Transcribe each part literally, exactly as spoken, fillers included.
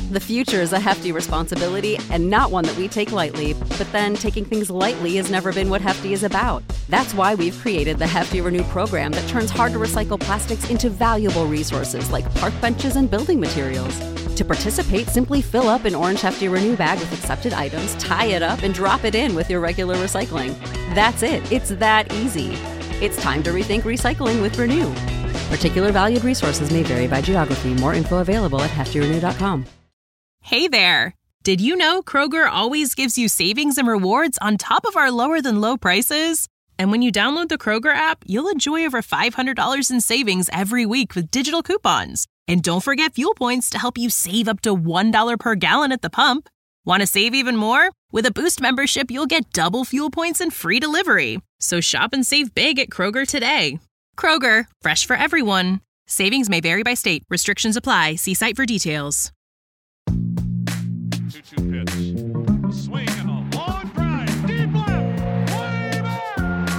The future is a hefty responsibility and not one that we take lightly, but then taking things lightly has never been what Hefty is about. That's why we've created the Hefty Renew program that turns hard-to-recycle plastics into valuable resources like park benches and building materials. To participate, simply fill up an orange Hefty Renew bag with accepted items, tie it up, and drop it in with your regular recycling. That's it. It's that easy. It's time to rethink recycling with Renew. Particular valued resources may vary by geography. More info available at hefty renew dot com. Hey there! Did you know Kroger always gives you savings and rewards on top of our lower-than-low prices? And when you download the Kroger app, you'll enjoy over five hundred dollars in savings every week with digital coupons. And don't forget fuel points to help you save up to one dollar per gallon at the pump. Want to save even more? With a Boost membership, you'll get double fuel points and free delivery. So shop and save big at Kroger today. Kroger, fresh for everyone. Savings may vary by state. Restrictions apply. See site for details. two two pitch. A swing and a long drive. Deep left. Way back.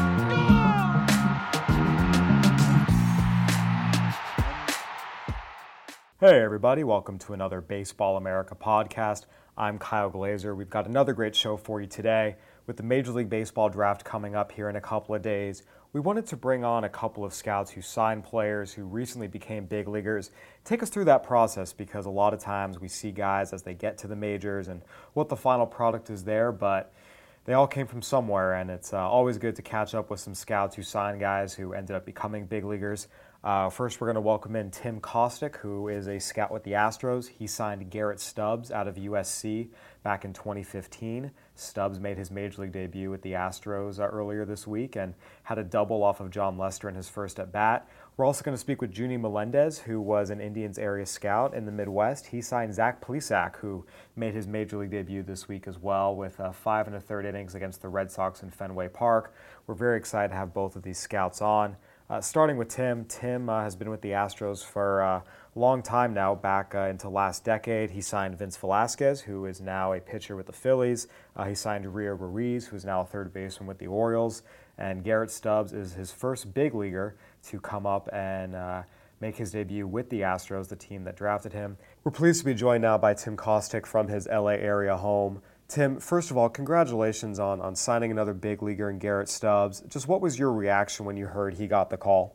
Gone! Hey, everybody. Welcome to another Baseball America podcast. I'm Kyle Glazer. We've got another great show for you today. With the Major League Baseball draft coming up here in a couple of days, we wanted to bring on a couple of scouts who signed players who recently became big leaguers. Take us through that process, because a lot of times we see guys as they get to the majors and what the final product is there, but they all came from somewhere, and it's uh, always good to catch up with some scouts who signed guys who ended up becoming big leaguers. Uh, first, we're going to welcome in Tim Kostick, who is a scout with the Astros. He signed Garrett Stubbs out of U S C back in twenty fifteen. Stubbs made his Major League debut with the Astros uh, earlier this week and had a double off of John Lester in his first at-bat. We're also going to speak with Junie Melendez, who was an Indians area scout in the Midwest. He signed Zach Plesac, who made his Major League debut this week as well with uh, five and a third innings against the Red Sox in Fenway Park. We're very excited to have both of these scouts on. Uh, starting with Tim, Tim uh, has been with the Astros for uh, a long time now, back uh, into last decade. He signed Vince Velasquez, who is now a pitcher with the Phillies. Uh, he signed Rio Ruiz, who is now a third baseman with the Orioles. And Garrett Stubbs is his first big leaguer to come up and uh, make his debut with the Astros, the team that drafted him. We're pleased to be joined now by Tim Kostick from his L A area home. Tim, first of all, congratulations on, on signing another big leaguer in Garrett Stubbs. Just what was your reaction when you heard he got the call?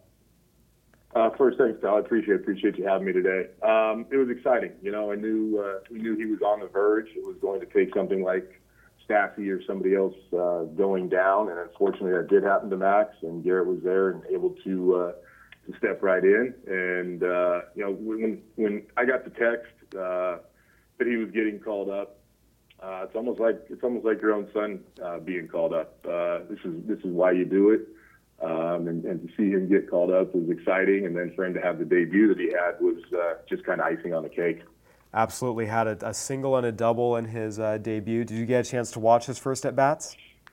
Uh, first, thanks, Kyle. I appreciate appreciate you having me today. Um, it was exciting. You know, I knew uh, we knew he was on the verge. It was going to take something like Staffy or somebody else uh, going down, and unfortunately, that did happen to Max. And Garrett was there and able to uh, to step right in. And uh, you know, when when I got the text uh, that he was getting called up, Uh, it's almost like it's almost like your own son uh, being called up. Uh, this is this is why you do it, um, and, and to see him get called up was exciting, and then for him to have the debut that he had was uh, just kind of icing on the cake. Absolutely, had a, a single and a double in his uh, debut. Did you get a chance to watch his first at bats?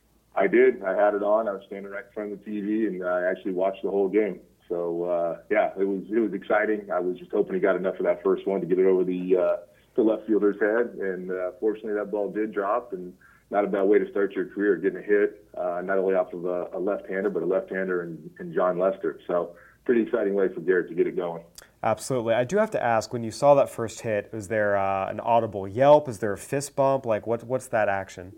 I did. I had it on. I was standing right in front of the T V, and I actually watched the whole game. So uh, yeah, it was it was exciting. I was just hoping he got enough of that first one to get it over the. Uh, the left fielder's head, and uh, fortunately that ball did drop, and not a bad way to start your career, getting a hit, uh, not only off of a, a left-hander, but a left-hander in, in John Lester. So pretty exciting way for Garrett to get it going. Absolutely. I do have to ask, when you saw that first hit, was there uh, an audible yelp? Is there a fist bump? Like, what, what's that action?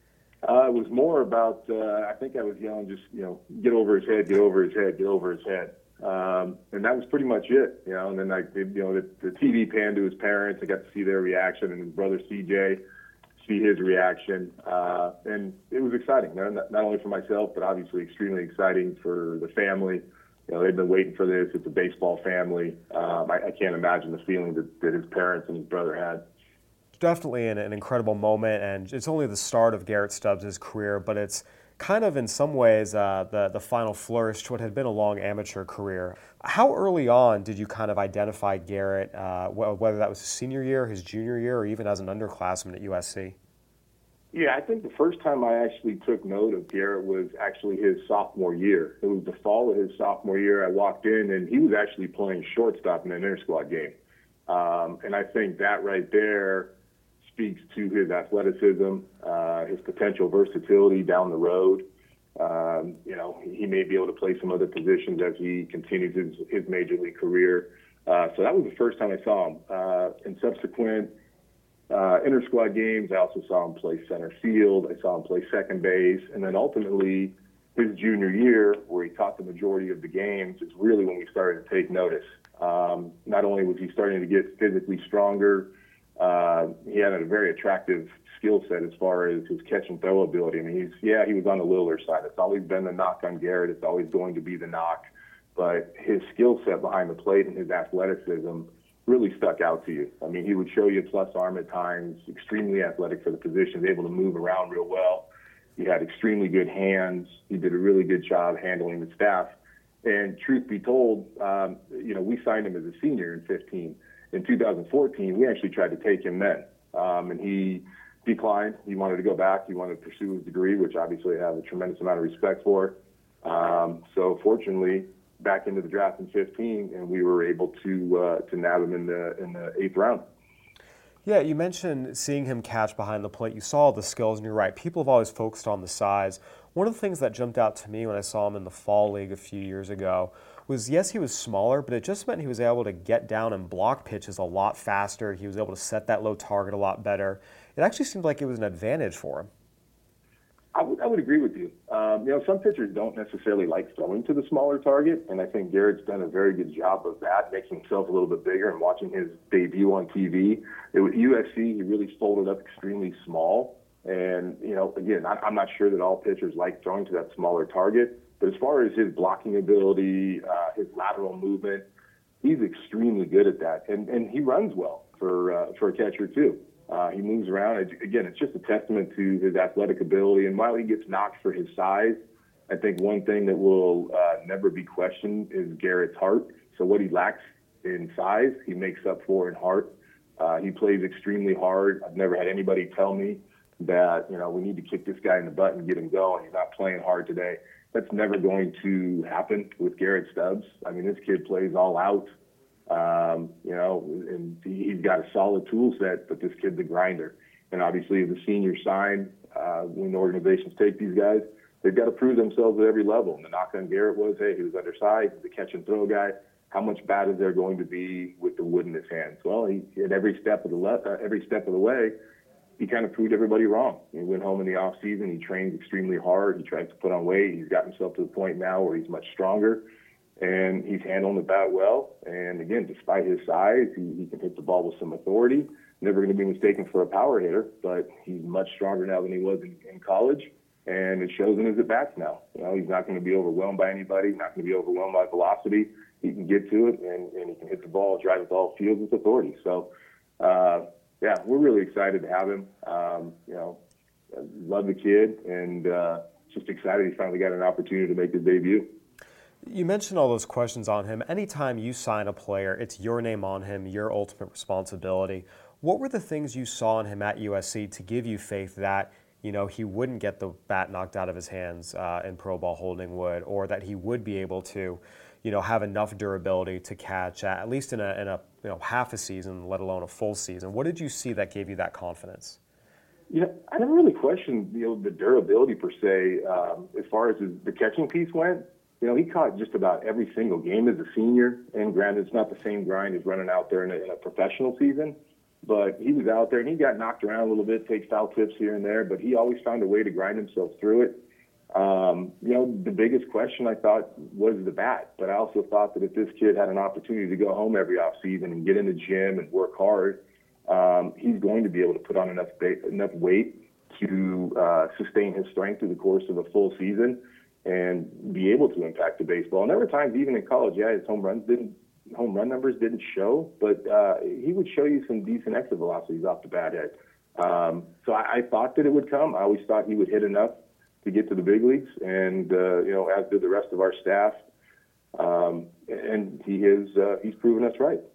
Uh, it was more about, uh, I think I was yelling just, you know, get over his head, get over his head, get over his head. Um, and that was pretty much it, you know. And then, like, you know, the, the T V panned to his parents. I got to see their reaction, and his brother C J see his reaction. Uh, and it was exciting, not, not only for myself, but obviously extremely exciting for the family. You know, they've been waiting for this. It's a baseball family. Um, I, I can't imagine the feeling that, that his parents and his brother had. Definitely an, an incredible moment, and it's only the start of Garrett Stubbs' career, but it's kind of in some ways uh, the, the final flourish to what had been a long amateur career. How early on did you kind of identify Garrett, uh, wh- whether that was his senior year, his junior year, or even as an underclassman at U S C? Yeah, I think the first time I actually took note of Garrett was actually his sophomore year. It was the fall of his sophomore year. I walked in, and he was actually playing shortstop in an inter-squad game. Um, and I think that right there speaks to his athleticism, uh, his potential versatility down the road. Um, you know, he may be able to play some other positions as he continues his, his major league career. Uh, so that was the first time I saw him. Uh, and subsequent uh, inter-squad games. I also saw him play center field. I saw him play second base. And then ultimately, his junior year, where he caught the majority of the games, is really when we started to take notice. Um, not only was he starting to get physically stronger, uh, he had a very attractive skill set as far as his catch and throw ability. I mean, he's, yeah, he was on the littler side. It's always been the knock on Garrett. It's always going to be the knock. But his skill set behind the plate and his athleticism really stuck out to you. I mean, he would show you plus arm at times, extremely athletic for the position, able to move around real well. He had extremely good hands. He did a really good job handling the staff. And truth be told, um, you know, we signed him as a senior in fifteen. In two thousand fourteen, we actually tried to take him then. Um, and he declined. He wanted to go back. He wanted to pursue his degree, which obviously I have a tremendous amount of respect for. Um, so fortunately, back into the draft in fifteen, and we were able to uh, to nab him in the in the eighth round. Yeah, you mentioned seeing him catch behind the plate. You saw the skills, and you're right. People have always focused on the size. One of the things that jumped out to me when I saw him in the fall league a few years ago was, yes, he was smaller, but it just meant he was able to get down and block pitches a lot faster. He was able to set that low target a lot better. It actually seemed like it was an advantage for him. I would, I would agree with you. Um, you know, some pitchers don't necessarily like throwing to the smaller target, and I think Garrett's done a very good job of that, making himself a little bit bigger. And watching his debut on T V, it was U S C. He really folded up extremely small. And, you know, again, I, I'm not sure that all pitchers like throwing to that smaller target. But as far as his blocking ability, uh, his lateral movement, he's extremely good at that. And and he runs well for uh, for a catcher, too. Uh, he moves around. Again, it's just a testament to his athletic ability. And while he gets knocked for his size, I think one thing that will uh, never be questioned is Garrett's heart. So what he lacks in size, he makes up for in heart. Uh, he plays extremely hard. I've never had anybody tell me that, you know, we need to kick this guy in the butt and get him going. He's not playing hard today. That's never going to happen with Garrett Stubbs. I mean, this kid plays all out. Um, you know, and he's got a solid tool set, but this kid's a grinder. And obviously, as a senior sign, uh, when organizations take these guys, they've got to prove themselves at every level. And the knock on Garrett was, hey, he was undersized, he's a catch and throw guy. How much bad is there going to be with the wood in his hands? Well, he, at every step of the le- uh, every step of the way, he kind of proved everybody wrong. He went home in the off season. He trained extremely hard. He tried to put on weight. He's got himself to the point now where he's much stronger. And he's handling the bat well. And again, despite his size, he, he can hit the ball with some authority. Never going to be mistaken for a power hitter, but he's much stronger now than he was in, in college. And it shows in his at-bats now. You know, he's not going to be overwhelmed by anybody, not going to be overwhelmed by velocity. He can get to it, and, and he can hit the ball, drive it to all fields with authority. So, uh, yeah, we're really excited to have him. Um, you know, love the kid, and uh, just excited he finally got an opportunity to make his debut. You mentioned all those questions on him. Anytime you sign a player, it's your name on him, your ultimate responsibility. What were the things you saw in him at U S C to give you faith that, you know, he wouldn't get the bat knocked out of his hands uh, in pro ball holding wood, or that he would be able to, you know, have enough durability to catch at, at least in a, in a you know, half a season, let alone a full season? What did you see that gave you that confidence? You know, I never really questioned, you know, the durability per se. Um, as far as his, the catching piece went, you know, he caught just about every single game as a senior. And granted, it's not the same grind as running out there in a, in a professional season. But he was out there, and he got knocked around a little bit, take foul tips here and there, but he always found a way to grind himself through it. Um, you know, the biggest question I thought was the bat, but I also thought that if this kid had an opportunity to go home every offseason and get in the gym and work hard, um, he's going to be able to put on enough ba- enough weight to uh, sustain his strength through the course of a full season and be able to impact the baseball. And there were times, even in college, yeah, his home runs didn't, home run numbers didn't show, but uh, he would show you some decent exit velocities off the bat head. Um, so I, I thought that it would come. I always thought he would hit enough to get to the big leagues, and uh, you know, as did the rest of our staff. Um, and he is uh, he's proven us right.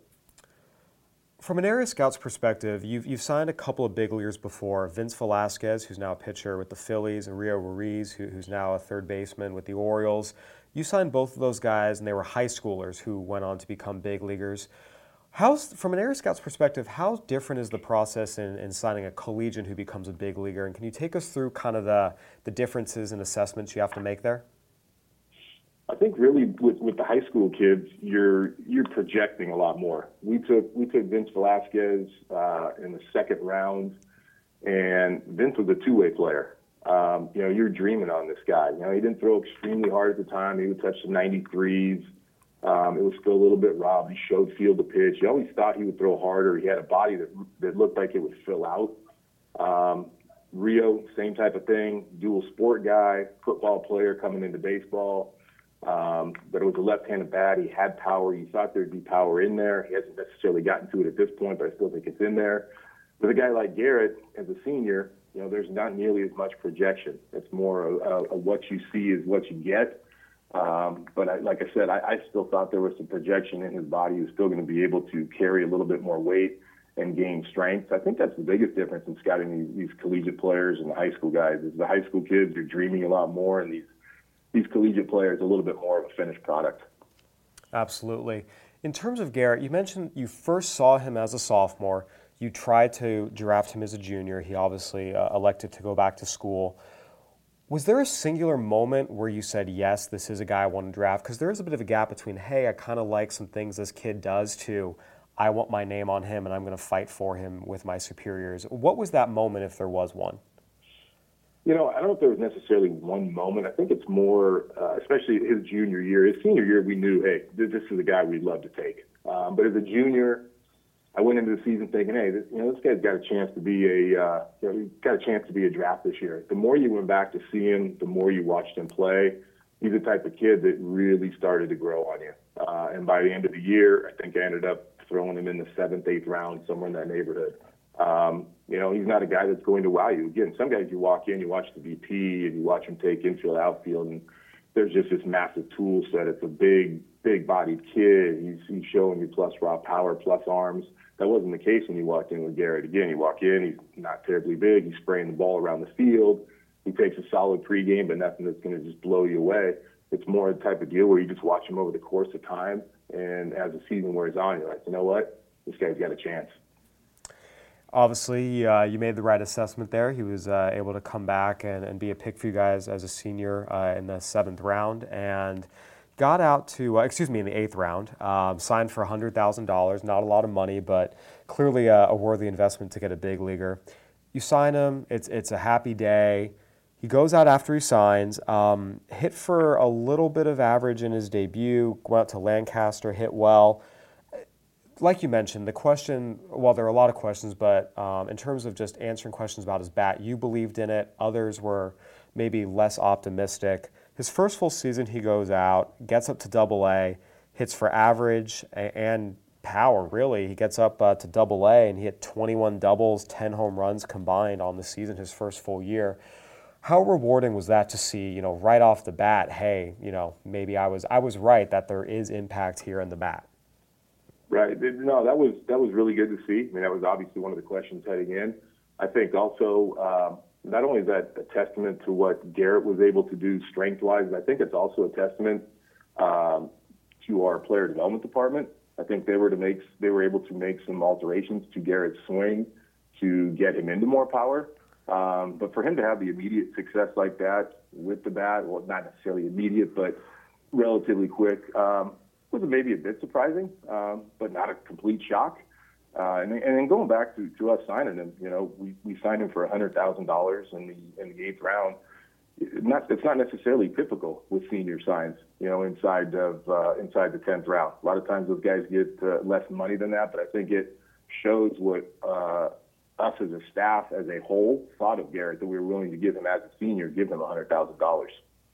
From an area scout's perspective, you've you've signed a couple of big leaguers before. Vince Velasquez, who's now a pitcher with the Phillies, and Rio Ruiz, who, who's now a third baseman with the Orioles. You signed both of those guys, and they were high schoolers who went on to become big leaguers. How's, from an area scout's perspective, how different is the process in, in signing a collegian who becomes a big leaguer? And can you take us through kind of the, the differences and assessments you have to make there? I think really with, with the high school kids, you're you're projecting a lot more. We took we took Vince Velasquez uh, in the second round, and Vince was a two-way player. Um, you know, you're dreaming on this guy. You know, he didn't throw extremely hard at the time. He would touch the ninety-threes. Um, it was still a little bit raw. He showed field to pitch. You always thought he would throw harder. He had a body that that looked like it would fill out. Um, Rio, same type of thing. Dual sport guy, football player coming into baseball. Um, but it was a left-handed bat. He had power. You thought there'd be power in there. He hasn't necessarily gotten to it at this point, but I still think it's in there. With a guy like Garrett, as a senior, you know, there's not nearly as much projection. It's more of, of, of what you see is what you get. Um, but I, like I said, I, I still thought there was some projection in his body. He was still going to be able to carry a little bit more weight and gain strength. I think that's the biggest difference in scouting these, these collegiate players and the high school guys is the high school kids are dreaming a lot more, and these these collegiate players a little bit more of a finished product. Absolutely. In terms of Garrett, you mentioned you first saw him as a sophomore. You tried to draft him as a junior. He obviously uh, elected to go back to school. Was there a singular moment where you said, yes, this is a guy I want to draft? Because there is a bit of a gap between, hey, I kind of like some things this kid does, to I want my name on him and I'm going to fight for him with my superiors. What was that moment, if there was one? You know, I don't know if there was necessarily one moment. I think it's more, uh, especially his junior year. His senior year, we knew, hey, this is a guy we'd love to take. Um, but as a junior, I went into the season thinking, hey, this, you know, this guy's got a chance to be a, uh, you know, he's got a chance to be a draft this year. The more you went back to see him, the more you watched him play. He's the type of kid that really started to grow on you. Uh, and by the end of the year, I think I ended up throwing him in the seventh, eighth round, somewhere in that neighborhood. Um, you know, he's not a guy that's going to wow you. Again, some guys you walk in, you watch the V P, and you watch him take infield, outfield, and there's just this massive tool set. It's a big, big-bodied kid. He's, he's showing you plus raw power, plus arms. That wasn't the case when you walked in with Garrett. Again, you walk in, he's not terribly big. He's spraying the ball around the field. He takes a solid pregame, but nothing that's going to just blow you away. It's more the type of deal where you just watch him over the course of time, and as the season wears on, you're like, you know what? This guy's got a chance. Obviously, uh, you made the right assessment there. He was uh, able to come back and, and be a pick for you guys as a senior uh, in the seventh round, and got out to, uh, excuse me, in the eighth round, um, signed for one hundred thousand dollars. Not a lot of money, but clearly a, a worthy investment to get a big leaguer. You sign him, it's, it's a happy day. He goes out after he signs, um, hit for a little bit of average in his debut, went out to Lancaster, hit well. Like you mentioned, the question, well, there are a lot of questions, but um, in terms of just answering questions about his bat, you believed in it. Others were maybe less optimistic. His first full season, he goes out, gets up to double A, hits for average and power, really. He gets up uh, to double A, and he hit twenty-one doubles, ten home runs combined on the season, his first full year. How rewarding was that to see, you know, right off the bat, hey, you know, maybe I was I was right that there is impact here in the bat? Right. No, that was that was really good to see. I mean, that was obviously one of the questions heading in. I think also um, not only is that a testament to what Garrett was able to do strength-wise, but I think it's also a testament um, to our player development department. I think they were to make they were able to make some alterations to Garrett's swing to get him into more power. Um, but for him to have the immediate success like that with the bat, well, not necessarily immediate, but relatively quick. Um, was maybe a bit surprising, um, but not a complete shock. Uh, and, and then going back to, to us signing him, you know, we, we signed him for one hundred thousand dollars in the in the eighth round. It's not, it's not necessarily typical with senior signs, you know, inside of uh, inside the tenth round. A lot of times those guys get uh, less money than that, but I think it shows what uh, us as a staff, as a whole, thought of Garrett, that we were willing to give him as a senior, give him one hundred thousand dollars.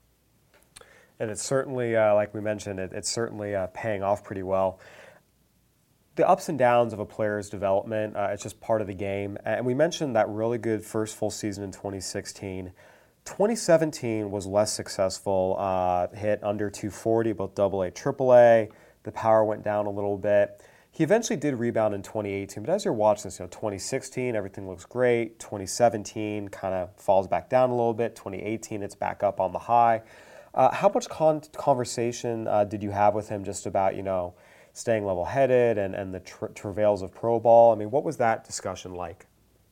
And it's certainly, uh, like we mentioned, it, it's certainly uh, paying off pretty well. The ups and downs of a player's development, uh, it's just part of the game. And we mentioned that really good first full season in twenty sixteen. twenty seventeen was less successful, uh, hit under two forty, both double A, triple A. The power went down a little bit. He eventually did rebound in twenty eighteen, but as you're watching this, you know, twenty sixteen, everything looks great. twenty seventeen kind of falls back down a little bit. twenty eighteen, it's back up on the high. Uh, how much con- conversation uh, did you have with him just about, you know, staying level-headed and, and the tra- travails of pro ball? I mean, what was that discussion like?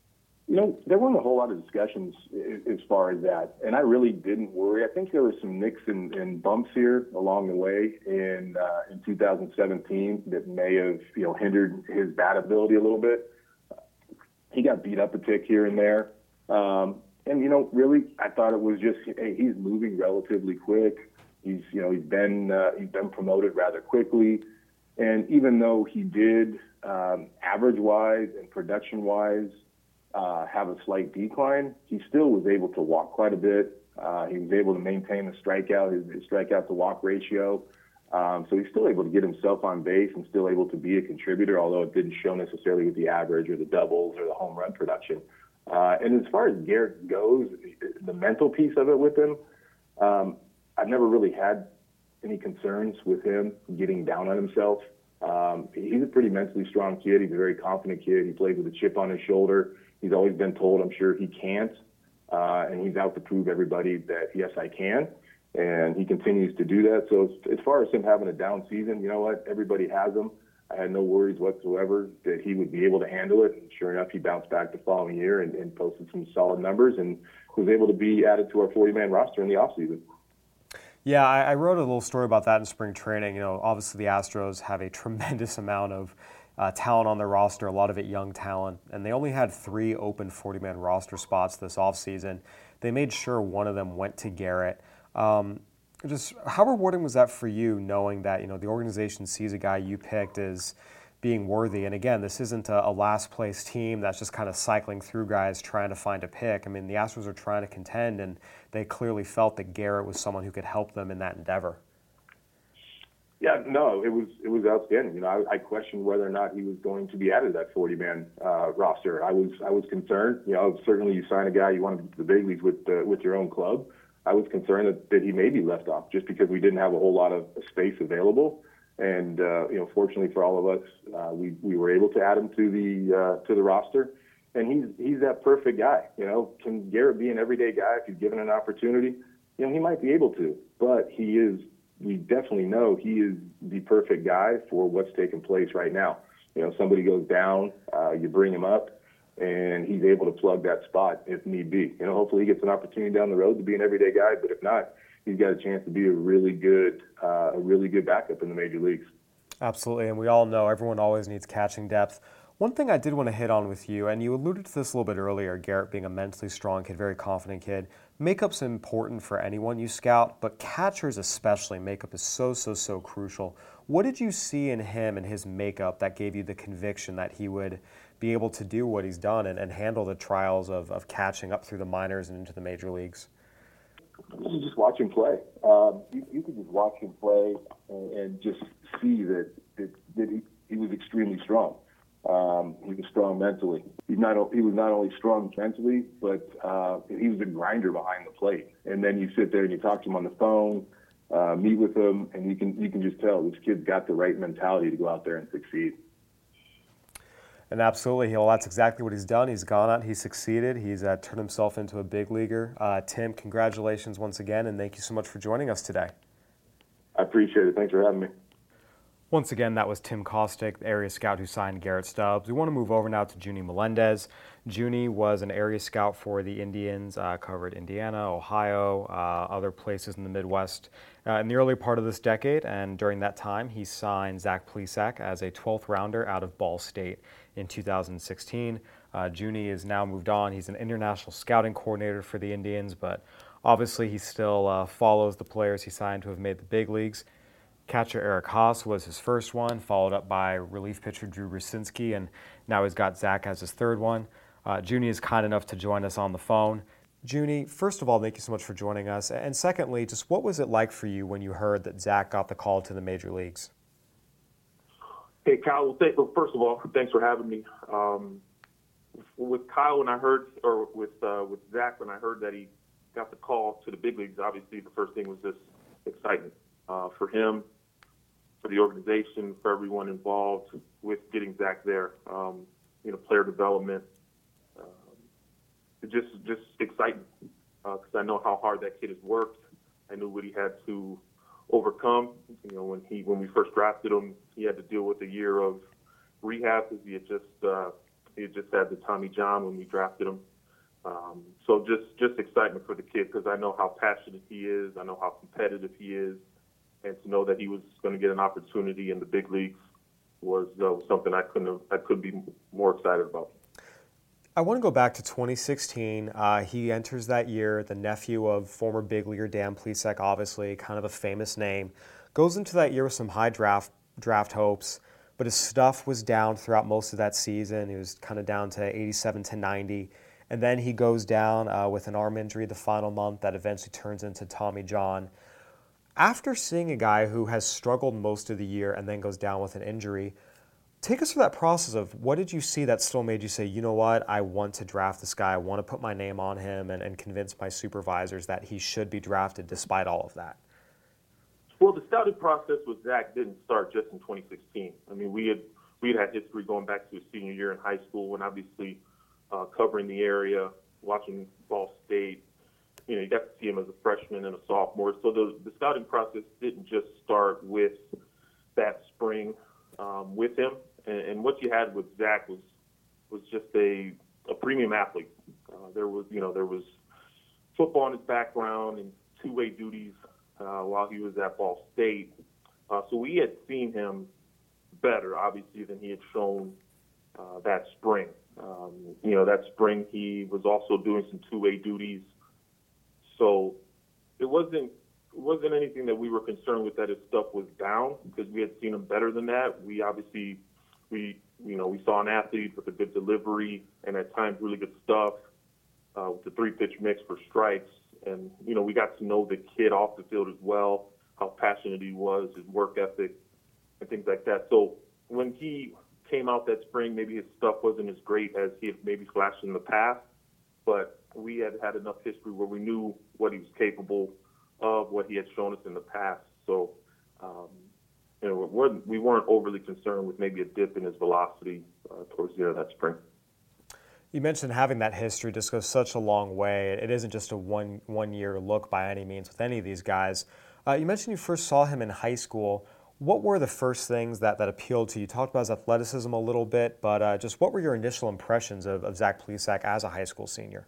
You know, there weren't a whole lot of discussions as far as that, and I really didn't worry. I think there were some nicks and, and bumps here along the way in uh, in two thousand seventeen that may have, you know, hindered his bat ability a little bit. He got beat up a tick here and there, um, and you know, really, I thought it was just, hey, he's moving relatively quick. He's, you know, he's been uh, he's been promoted rather quickly, and even though he did um, average-wise and production-wise Uh, have a slight decline, he still was able to walk quite a bit. Uh, he was able to maintain the strikeout, his, his strikeout to walk ratio. Um, so he's still able to get himself on base and still able to be a contributor, although it didn't show necessarily with the average or the doubles or the home run production. Uh, and as far as Garrett goes, the mental piece of it with him, um, I've never really had any concerns with him getting down on himself. Um, he's a pretty mentally strong kid. He's a very confident kid. He plays with a chip on his shoulder. He's always been told, I'm sure, he can't, uh, and he's out to prove everybody that, yes, I can, and he continues to do that. So as, as far as him having a down season, you know what, everybody has them. I had no worries whatsoever that he would be able to handle it, and sure enough, he bounced back the following year and, and posted some solid numbers and was able to be added to our forty-man roster in the offseason. Yeah, I, I wrote a little story about that in spring training. You know, obviously the Astros have a tremendous amount of Uh, talent on their roster, a lot of it young talent, and they only had three open forty-man roster spots this offseason. They made sure one of them went to Garrett. Um, just how rewarding was that for you, knowing that, you know, the organization sees a guy you picked as being worthy? And again, this isn't a, a last place team that's just kind of cycling through guys trying to find a pick. I mean, the Astros are trying to contend, and they clearly felt that Garrett was someone who could help them in that endeavor. Yeah, no, it was it was outstanding. You know, I, I questioned whether or not he was going to be added to that forty-man uh, roster. I was I was concerned. You know, certainly you sign a guy, you want to get to the big leagues with uh, with your own club. I was concerned that, that he may be left off just because we didn't have a whole lot of space available. And uh, you know, fortunately for all of us, uh, we we were able to add him to the uh, to the roster. And he's he's that perfect guy. You know, can Garrett be an everyday guy if he's given an opportunity? You know, he might be able to, but he is. We definitely know he is the perfect guy for what's taking place right now. You know, somebody goes down, uh, you bring him up, and he's able to plug that spot if need be. You know, hopefully he gets an opportunity down the road to be an everyday guy, but if not, he's got a chance to be a really good, uh, a really good backup in the major leagues. Absolutely, and we all know everyone always needs catching depth. One thing I did want to hit on with you, and you alluded to this a little bit earlier, Garrett being a mentally strong kid, very confident kid. Makeup's important for anyone you scout, but catchers especially, makeup is so, so, so crucial. What did you see in him and his makeup that gave you the conviction that he would be able to do what he's done and, and handle the trials of, of catching up through the minors and into the major leagues? You just watch him play. Um, you, you could just watch him play and, and just see that, that, that he, he was extremely strong. Um, he was strong mentally. He not he was not only strong mentally, but uh, he was a grinder behind the plate. And then you sit there and you talk to him on the phone, uh, meet with him, and you can you can just tell this kid's got the right mentality to go out there and succeed. And absolutely, well, that's exactly what he's done. He's gone out, he's succeeded, he's uh, turned himself into a big leaguer. Uh, Tim, congratulations once again, and thank you so much for joining us today. I appreciate it. Thanks for having me. Once again, that was Tim Kostick, the area scout who signed Garrett Stubbs. We want to move over now to Junie Melendez. Junie was an area scout for the Indians, uh, covered Indiana, Ohio, uh, other places in the Midwest uh, in the early part of this decade. And during that time, he signed Zach Plesac as a twelfth rounder out of Ball State in two thousand sixteen. Uh, Junie has now moved on. He's an international scouting coordinator for the Indians, but obviously he still uh, follows the players he signed who have made the big leagues. Catcher Eric Haas was his first one, followed up by relief pitcher Drew Rucinski, and now he's got Zach as his third one. Uh, Junie is kind enough to join us on the phone. Junie, first of all, thank you so much for joining us. And secondly, just what was it like for you when you heard that Zach got the call to the major leagues? Hey, Kyle. Well, thank, well first of all, thanks for having me. Um, with Kyle, when I heard, or with uh, with Zach, when I heard that he got the call to the big leagues, obviously the first thing was just excitement uh, for him, for the organization, for everyone involved with getting Zach there. Um, you know, player development, um, just just exciting because uh, I know how hard that kid has worked. I knew what he had to overcome. You know, when he when we first drafted him, he had to deal with a year of rehab because he had just uh, He had just had the Tommy John when we drafted him. Um, so just, just excitement for the kid because I know how passionate he is. I know how competitive he is. And to know that he was going to get an opportunity in the big leagues was uh, something I couldn't have, I couldn't be more excited about. I want to go back to twenty sixteen. Uh, he enters that year, the nephew of former big leaguer Dan Plesac, obviously kind of a famous name. Goes into that year with some high draft draft hopes, but his stuff was down throughout most of that season. He was kind of down to eighty-seven to ninety. And then he goes down uh, with an arm injury the final month that eventually turns into Tommy John. After seeing a guy who has struggled most of the year and then goes down with an injury, take us through that process of what did you see that still made you say, you know what, I want to draft this guy, I want to put my name on him and, and convince my supervisors that he should be drafted despite all of that? Well, the scouting process with Zach didn't start just in twenty sixteen. I mean, we had we had had history going back to his senior year in high school when obviously uh, covering the area, watching Ball State. You know, you got to see him as a freshman and a sophomore. So the, the scouting process didn't just start with that spring um, with him. And, and what you had with Zach was was just a, a premium athlete. Uh, there was, you know, there was football in his background and two-way duties uh, while he was at Ball State. Uh, so we had seen him better, obviously, than he had shown uh, that spring. Um, you know, that spring he was also doing some two-way duties. So it wasn't it wasn't anything that we were concerned with that his stuff was down because we had seen him better than that. We obviously we you know we saw an athlete with a good delivery and at times really good stuff uh, with the three pitch mix for strikes. And you know we got to know the kid off the field as well, how passionate he was, his work ethic, and things like that. So when he came out that spring, maybe his stuff wasn't as great as he had maybe flashed in the past, but we had had enough history where we knew what he was capable of, what he had shown us in the past. So, um, you know, we're, we weren't overly concerned with maybe a dip in his velocity uh, towards the end of that spring. You mentioned having that history just goes such a long way. It isn't just a one, one-year look by any means with any of these guys. Uh, you mentioned you first saw him in high school. What were the first things that, that appealed to you? You talked about his athleticism a little bit, but uh, just what were your initial impressions of, of Zach Plesac as a high school senior?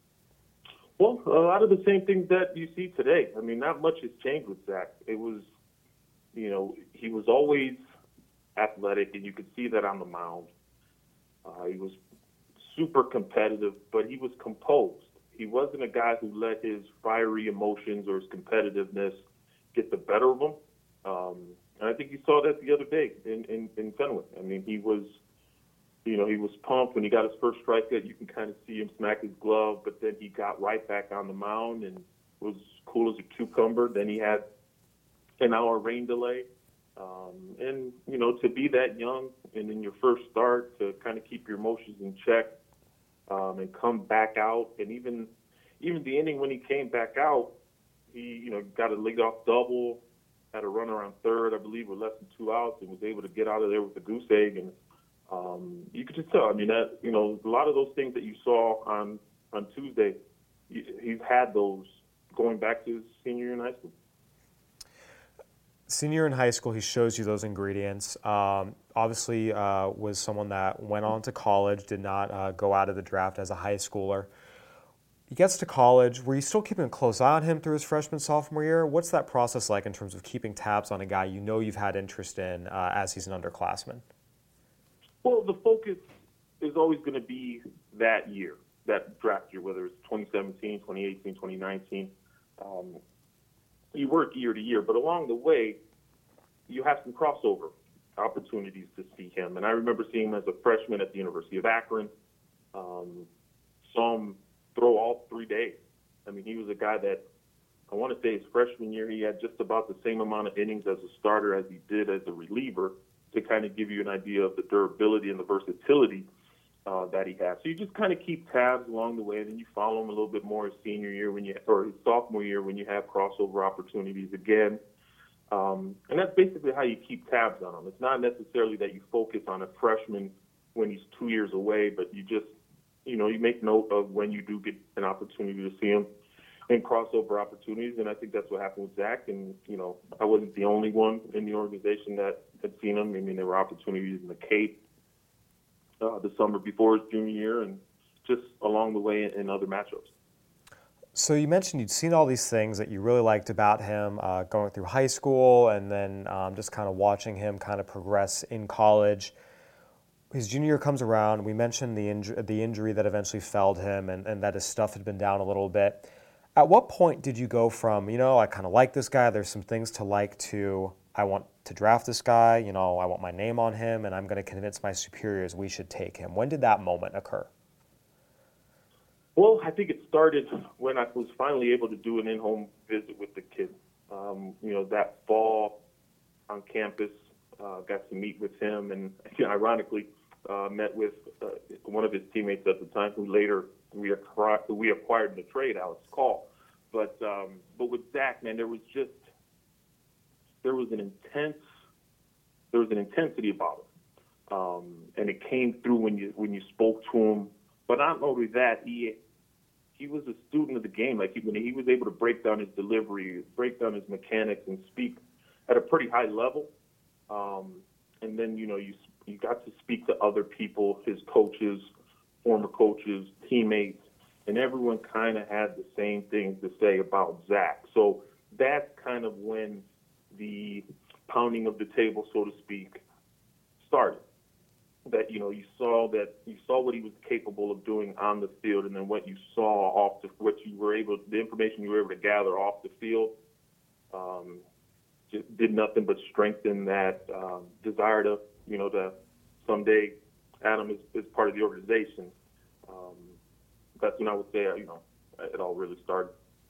Well, a lot of the same things that you see today. I mean, not much has changed with Zach. It was, you know, he was always athletic, and you could see that on the mound. Uh, he was super competitive, but he was composed. He wasn't a guy who let his fiery emotions or his competitiveness get the better of him. Um, and I think you saw that the other day in, in, in Fenway. I mean, he was, you know, he was pumped when he got his first strikeout. You can kind of see him smack his glove, but then he got right back on the mound and was cool as a cucumber. Then he had an hour rain delay. Um, and, you know, to be that young and in your first start to kind of keep your emotions in check um, and come back out. And even even the inning when he came back out, he, you know, got a leadoff double, had a runner on third, I believe, with less than two outs, and was able to get out of there with a goose egg. And um, you could just tell. I mean, that you know, a lot of those things that you saw on on Tuesday, he's had those going back to his senior year in high school. Senior in high school, he shows you those ingredients. Um, obviously, uh, was someone that went on to college, did not uh, go out of the draft as a high schooler. He gets to college. Were you still keeping a close eye on him through his freshman, sophomore year? What's that process like in terms of keeping tabs on a guy you know you've had interest in uh, as he's an underclassman? Well, the focus is always going to be that year, that draft year, whether it's twenty seventeen, twenty eighteen, twenty nineteen. Um, you work year to year, but along the way, you have some crossover opportunities to see him. And I remember seeing him as a freshman at the University of Akron. Um, saw him throw all three days. I mean, he was a guy that I want to say his freshman year, he had just about the same amount of innings as a starter as he did as a reliever, to kind of give you an idea of the durability and the versatility uh, that he has. So you just kind of keep tabs along the way, and then you follow him a little bit more his senior year when you, or his sophomore year when you have crossover opportunities again. Um, and that's basically how you keep tabs on him. It's not necessarily that you focus on a freshman when he's two years away, but you just, you know, you make note of when you do get an opportunity to see him in crossover opportunities. And I think that's what happened with Zach. And, you know, I wasn't the only one in the organization that had seen him. I mean, there were opportunities in the Cape, uh, the summer before his junior year, and just along the way in, in other matchups. So you mentioned you'd seen all these things that you really liked about him uh, going through high school and then um, just kind of watching him kind of progress in college. His junior year comes around. We mentioned the, inju- the injury that eventually felled him and, and that his stuff had been down a little bit. At what point did you go from, you know, I kind of like this guy, there's some things to like, to I want to draft this guy, you know, I want my name on him, and I'm going to convince my superiors we should take him? When did that moment occur? Well, I think it started when I was finally able to do an in-home visit with the kid. Um, you know, that fall on campus, uh, got to meet with him, and you know, ironically, uh, met with uh, one of his teammates at the time, who later we acquired, we acquired in the trade, Alex Call. But um, but with Zach, man, there was just there was an intense there was an intensity about him, um, and it came through when you when you spoke to him. But not only that, he he was a student of the game. Like he, when he was able to break down his delivery, break down his mechanics, and speak at a pretty high level. Um, and then you know you you got to speak to other people, his coaches, former coaches, teammates, and everyone kind of had the same things to say about Zach. So that's kind of when the pounding of the table, so to speak, started. That you know you saw that you saw what he was capable of doing on the field, and then what you saw off the what you were able the information you were able to gather off the field um, just did nothing but strengthen that um, desire to you know to someday Adam is, is part of the organization. Um, that's when I would say you know it all really started.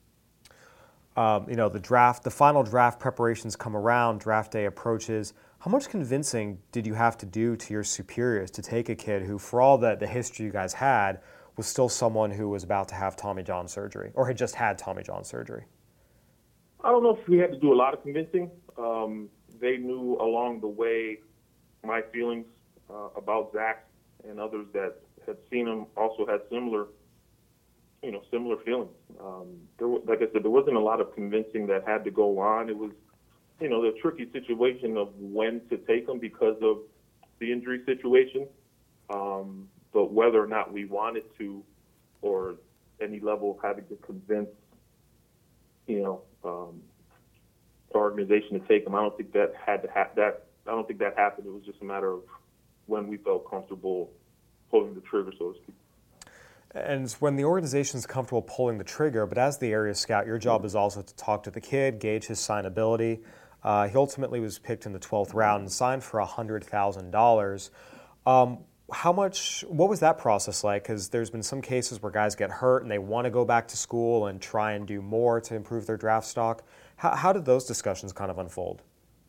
Um, you know, the draft, the final draft preparations come around, draft day approaches. How much convincing did you have to do to your superiors to take a kid who, for all the, the history you guys had, was still someone who was about to have Tommy John surgery or had just had Tommy John surgery? I don't know if we had to do a lot of convincing. Um, they knew along the way my feelings uh, about Zach, and others that had seen him also had similar you know, similar feelings. Um, there, like I said, there wasn't a lot of convincing that had to go on. It was, you know, the tricky situation of when to take them because of the injury situation. Um, but whether or not we wanted to, or any level of having to convince, you know, um, the organization to take them, I don't think that had to ha- that. I don't think that happened. It was just a matter of when we felt comfortable pulling the trigger, so to speak. And it's when the organization is comfortable pulling the trigger, but as the area scout, your job is also to talk to the kid, gauge his signability. Uh, he ultimately was picked in the twelfth round and signed for one hundred thousand dollars. Um, how much, what was that process like? Because there's been some cases where guys get hurt and they want to go back to school and try and do more to improve their draft stock. How, how did those discussions kind of unfold?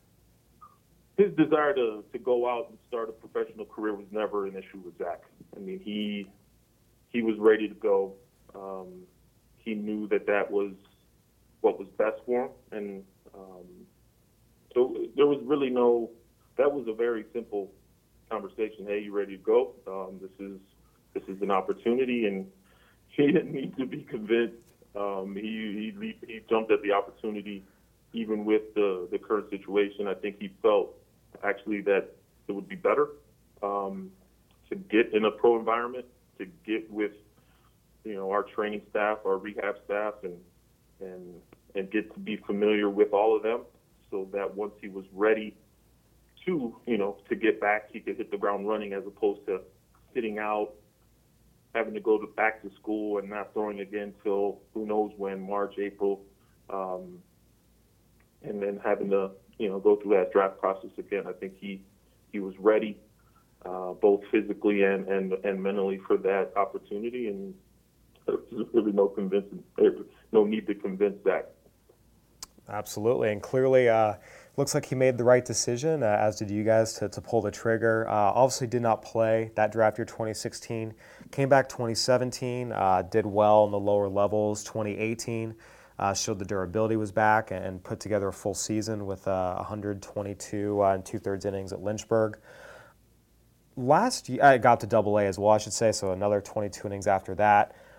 His desire to, to go out and start a professional career was never an issue with Zach. I mean, he... He was ready to go. Um, he knew that that was what was best for him. And um, so there was really no, that was a very simple conversation. Hey, you ready to go? Um, this is this is an opportunity. And he didn't need to be convinced. Um, he, he, he jumped at the opportunity even with the, the current situation. I think he felt actually that it would be better um, to get in a pro environment, to get with, you know, our training staff, our rehab staff, and and and get to be familiar with all of them, so that once he was ready to, you know, to get back, he could hit the ground running, as opposed to sitting out, having to go to back to school and not throwing again till who knows when, March, April, um, and then having to, you know, go through that draft process again. I think he he was ready. Uh, both physically and, and, and mentally for that opportunity, and there's really no convincing, no need to convince that. Absolutely, and clearly, uh, looks like he made the right decision, uh, as did you guys, to, to pull the trigger. Uh, obviously, did not play that draft year twenty sixteen. Came back twenty seventeen, uh, did well in the lower levels. twenty eighteen uh, showed the durability was back and, and put together a full season with uh, one hundred twenty-two uh, and two-thirds innings at Lynchburg. Last year, I got to double A as well, I should say, so another twenty-two innings after that.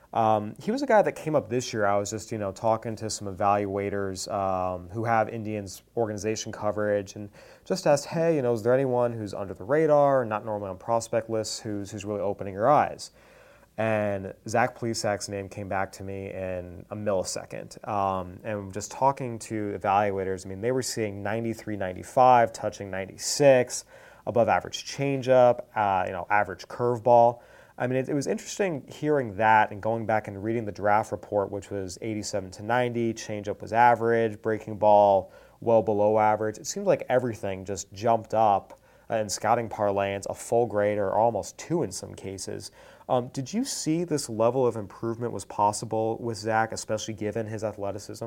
Um, he was a guy that came up this year. I was just, you know, talking to some evaluators um, who have Indians organization coverage and just asked, hey, you know, is there anyone who's under the radar, not normally on prospect lists, who's who's really opening your eyes? And Zach Plesac's name came back to me in a millisecond. Um, and just talking to evaluators, I mean, they were seeing ninety-three, ninety-five, touching ninety-six, above average changeup, uh, you know, average curveball. I mean, it, it was interesting hearing that and going back and reading the draft report, which was eighty-seven to ninety, changeup was average, breaking ball well below average. It seemed like everything just jumped up in scouting parlance, a full grade or almost two in some cases. Um, did you see this level of improvement was possible with Zach, especially given his athleticism?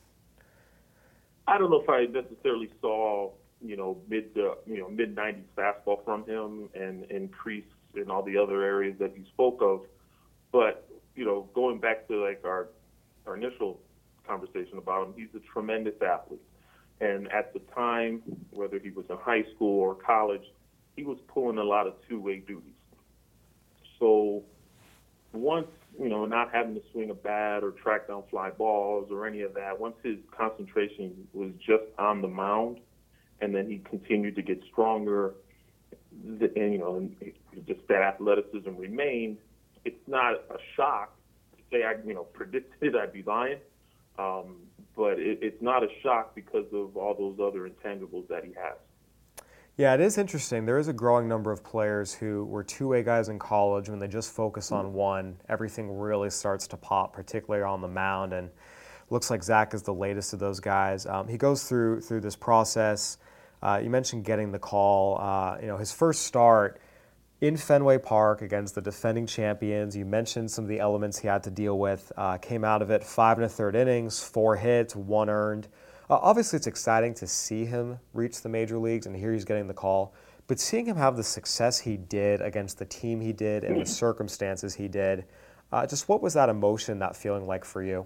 I don't know if I necessarily saw, you know, mid uh, you know mid nineties fastball from him and increase in all the other areas that you spoke of, but you know, going back to like our our initial conversation about him, he's a tremendous athlete, and at the time, whether he was in high school or college, he was pulling a lot of two-way duties. So once, you know, not having to swing a bat or track down fly balls or any of that, once his concentration was just on the mound, and then he continued to get stronger, and, you know, and just that athleticism remained, it's not a shock to say I, you know, predicted I'd be lying, um, but it, it's not a shock because of all those other intangibles that he has. Yeah, it is interesting. There is a growing number of players who were two-way guys in college. When they just focus on one, everything really starts to pop, particularly on the mound, and it looks like Zach is the latest of those guys. Um, he goes through through this process. Uh, you mentioned getting the call. Uh, you know, his first start in Fenway Park against the defending champions. You mentioned some of the elements he had to deal with. Uh, came out of it five and a third innings, four hits, one earned. Uh, obviously, it's exciting to see him reach the major leagues, and here he's getting the call. But seeing him have the success he did against the team he did and the circumstances he did, uh, just what was that emotion, that feeling like for you?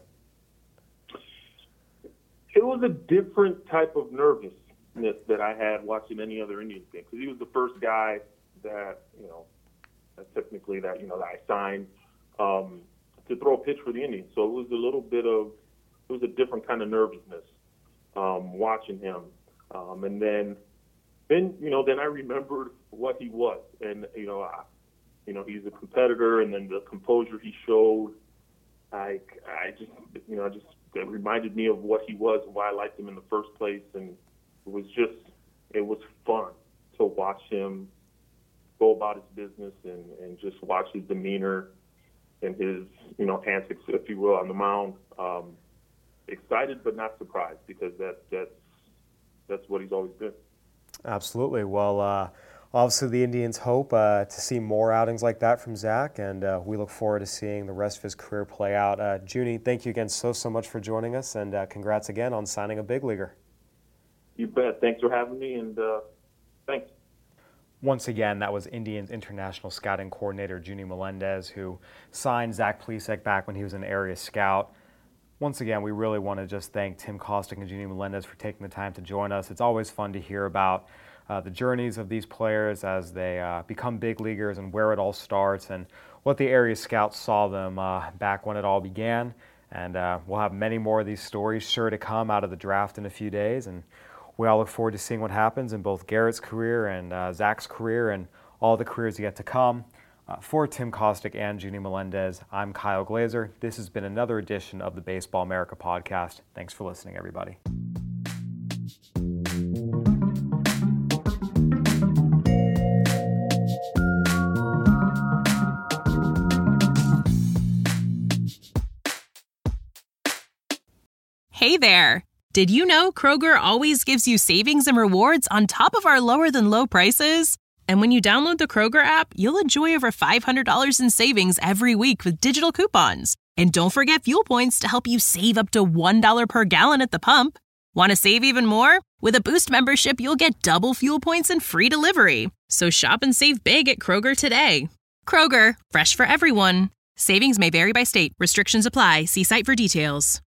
It was a different type of nervousness that I had watching any other Indians game, because he was the first guy that, you know, technically that, you know, that I signed um, to throw a pitch for the Indians. So it was a little bit of, it was a different kind of nervousness. Um, watching him, um, and then, then you know, then I remembered what he was, and you know, I, you know, he's a competitor, and then the composure he showed, I, I just, you know, just it reminded me of what he was and why I liked him in the first place, and it was just, it was fun to watch him go about his business and, and just watch his demeanor and his, you know, antics, if you will, on the mound. Um, Excited but not surprised, because that that's that's what he's always been. Absolutely. Well, uh, obviously the Indians hope uh, to see more outings like that from Zach, and uh, we look forward to seeing the rest of his career play out. Uh, Junie, thank you again so so much for joining us, and uh, congrats again on signing a big leaguer. You bet. Thanks for having me, and uh, thanks. Once again, that was Indians International Scouting Coordinator Junie Melendez, who signed Zach Plesac back when he was an area scout. Once again, we really want to just thank Tim Kostick and Junie Melendez for taking the time to join us. It's always fun to hear about uh, the journeys of these players as they uh, become big leaguers and where it all starts and what the area scouts saw them uh, back when it all began. And uh, we'll have many more of these stories sure to come out of the draft in a few days. And we all look forward to seeing what happens in both Garrett's career and uh, Zach's career and all the careers yet to come. Uh, for Tim Kostick and Junie Melendez, I'm Kyle Glazer. This has been another edition of the Baseball America podcast. Thanks for listening, everybody. Hey there! Did you know Kroger always gives you savings and rewards on top of our lower than low prices? And when you download the Kroger app, you'll enjoy over five hundred dollars in savings every week with digital coupons. And don't forget fuel points to help you save up to one dollar per gallon at the pump. Want to save even more? With a Boost membership, you'll get double fuel points and free delivery. So shop and save big at Kroger today. Kroger, fresh for everyone. Savings may vary by state. Restrictions apply. See site for details.